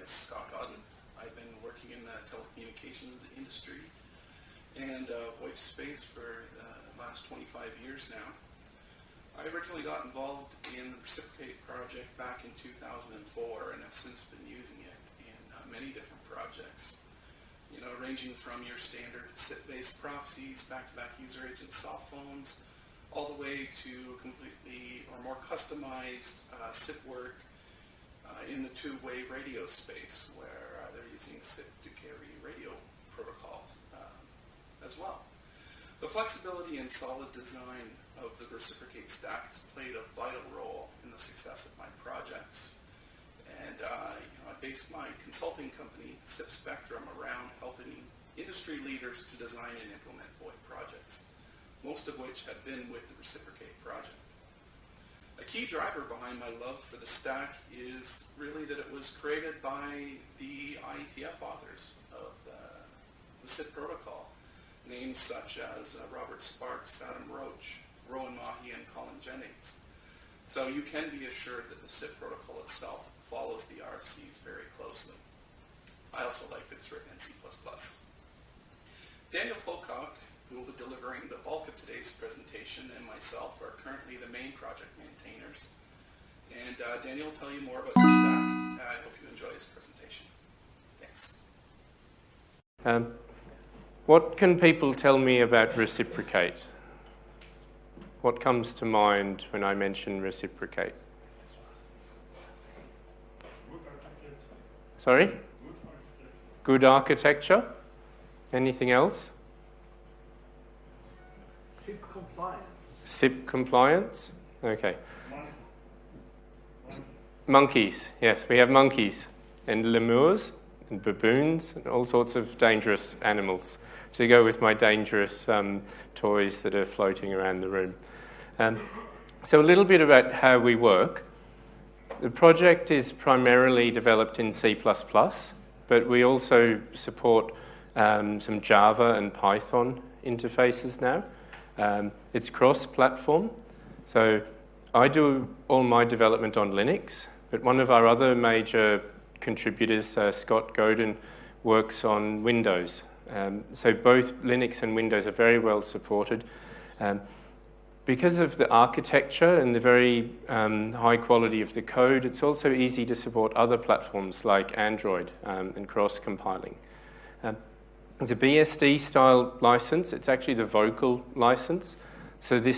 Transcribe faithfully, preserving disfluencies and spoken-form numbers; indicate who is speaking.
Speaker 1: is Scott Godden. I've been working in the telecommunications industry and uh, VoIP space for the last twenty-five years now. I originally got involved in the Reciprocate project back in two thousand four and have since been using it in uh, many different projects. You know, ranging from your standard S I P-based proxies, back-to-back user agent soft phones, all the way to completely or more customized uh, S I P work uh, in the two-way radio space, where uh, they're using S I P to carry radio protocols um, as well. The flexibility and solid design of the Reciprocate stack has played a vital role in the success of my projects. And uh, you know, I based my consulting company, S I P Spectrum, around helping industry leaders to design and implement VoIP projects, most of which have been with the Reciprocate project. A key driver behind my love for the stack is really that it was created by the I E T F authors of the, the S I P protocol, names such as uh, Robert Sparks, Adam Roach, Rowan Mahi, and Colin Jennings. So you can be assured that the S I P protocol itself follows the R F Cs very closely. I also like that it's written in C plus plus. Daniel Pocock, who will be delivering the bulk of today's presentation, and myself are currently the main project maintainers. And uh, Daniel will tell you more about the stack. Uh, I hope you enjoy his presentation. Thanks.
Speaker 2: Um, what can people tell me about Reciprocate? What comes to mind when I mention Reciprocate? Sorry? Good architecture. Anything else?
Speaker 3: S I P compliance.
Speaker 2: S I P compliance? Okay. Monkeys. Yes, we have monkeys and lemurs and baboons and all sorts of dangerous animals to go with my dangerous um, toys that are floating around the room. Um, so a little bit about how we work. The project is primarily developed in C plus plus, but we also support um, some Java and Python interfaces now. Um, it's cross-platform, so I do all my development on Linux, but one of our other major contributors, uh, Scott Godden, works on Windows. Um, so both Linux and Windows are very well supported. Um, Because of the architecture and the very um, high quality of the code, it's also easy to support other platforms like Android um, and cross-compiling. Um, it's a B S D style license. It's actually the Vocal license. So this